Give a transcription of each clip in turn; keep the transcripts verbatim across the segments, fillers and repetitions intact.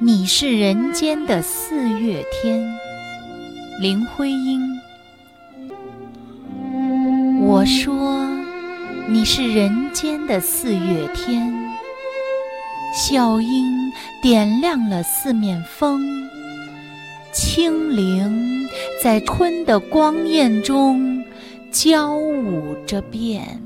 你是人间的四月天。林徽因。我说你是人间的四月天，笑音点亮了四面风，清灵在春的光艳中交舞着变。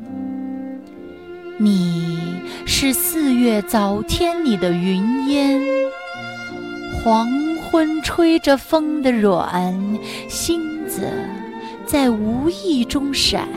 你是四月早天里的云烟，黄昏吹着风的软，星子在无意中闪，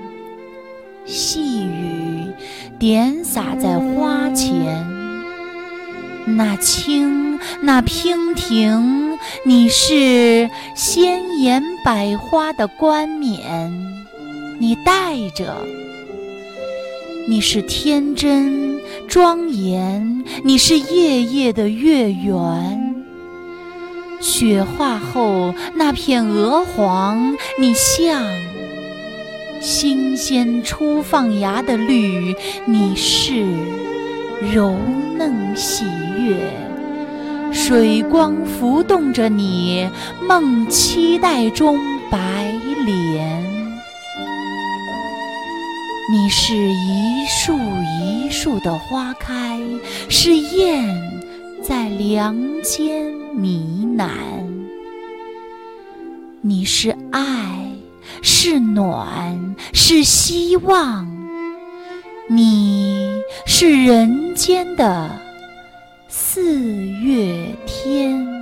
细雨点洒在花前。那清那娉婷，你是鲜艳百花的冠冕，你戴着。你是天真庄严，你是夜夜的月圆。雪化后那片鹅黄，你像新鲜初放芽的绿，你是柔嫩喜悦。水光浮动着你梦期待中白莲。你是一树一树的花开，是燕在梁间呢喃。你是爱，是暖，是希望，你是人间的四月天。